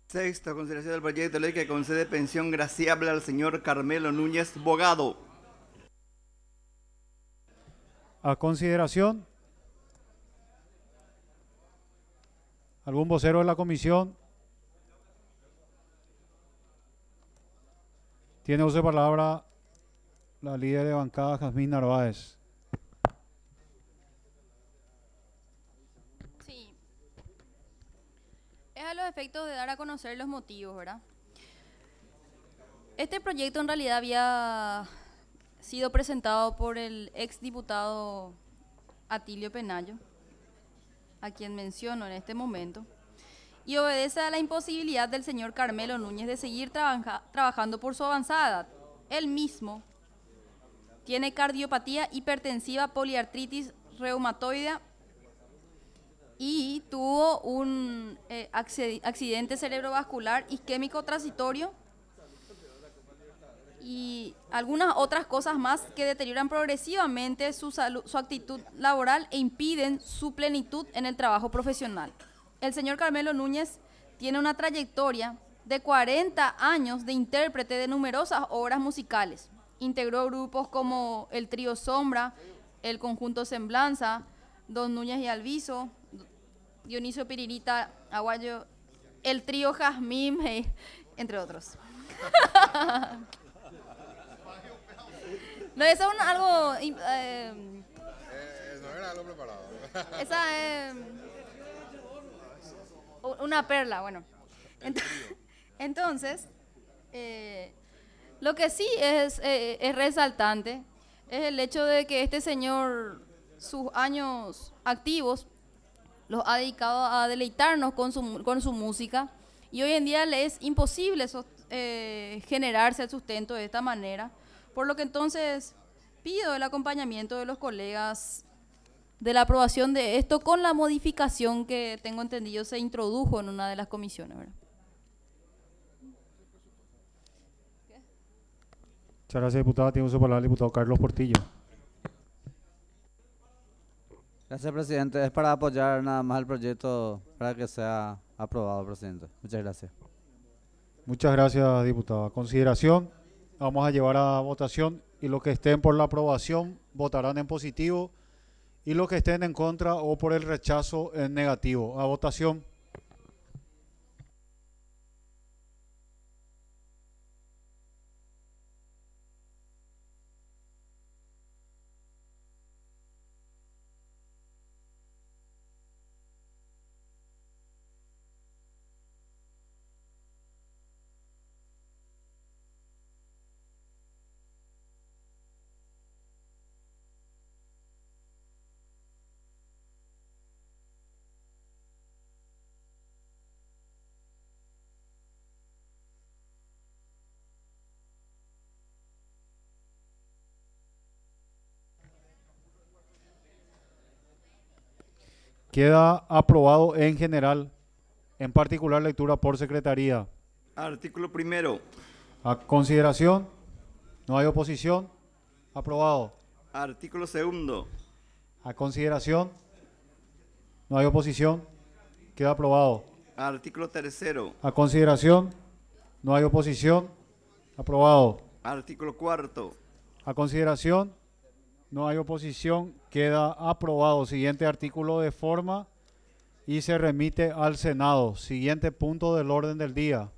Sexto, consideración del proyecto de ley que concede pensión graciable al señor Carmelo Núñez Bogado. A consideración, ¿algún vocero de la comisión? Tiene uso de palabra la líder de bancada, Jazmín Narváez. Sí, es a los efectos de dar a conocer los motivos, ¿verdad? Este proyecto en realidad había sido presentado por el ex diputado Atilio Penayo, a quien menciono en este momento, y obedece a la imposibilidad del señor Carmelo Núñez de seguir trabajando por su avanzada edad. Él mismo tiene cardiopatía hipertensiva, poliartritis reumatoide y tuvo un accidente cerebrovascular isquémico transitorio y algunas otras cosas más que deterioran progresivamente su salud, su actitud laboral e impiden su plenitud en el trabajo profesional. El señor Carmelo Núñez tiene una trayectoria de 40 años de intérprete de numerosas obras musicales. Integró grupos como el Trío Sombra, el Conjunto Semblanza, Don Núñez y Alviso, Dionisio Piririta Aguayo, el Trío Jazmín, entre otros. No, eso es algo... No era algo preparado. esa es una perla, bueno. Entonces, lo que sí es resaltante es el hecho de que este señor, sus años activos, los ha dedicado a deleitarnos con su música y hoy en día le es imposible generarse el sustento de esta manera, por lo que entonces pido el acompañamiento de los colegas de la aprobación de esto con la modificación que tengo entendido se introdujo en una de las comisiones, ¿verdad? Muchas gracias, diputada. Tiene uso de palabra el diputado Carlos Portillo. Gracias, presidente. Es para apoyar nada más el proyecto para que sea aprobado, presidente. Muchas gracias. Muchas gracias, diputada. A consideración, vamos a llevar a votación y los que estén por la aprobación votarán en positivo y los que estén en contra o por el rechazo en negativo. A votación. Queda aprobado en general, en particular lectura por secretaría. Artículo primero. A consideración, no hay oposición, aprobado. Artículo segundo. A consideración, no hay oposición, queda aprobado. Artículo tercero. A consideración, no hay oposición, aprobado. Artículo cuarto. A consideración, no hay oposición, queda aprobado. Siguiente artículo de forma y se remite al Senado. Siguiente punto del orden del día.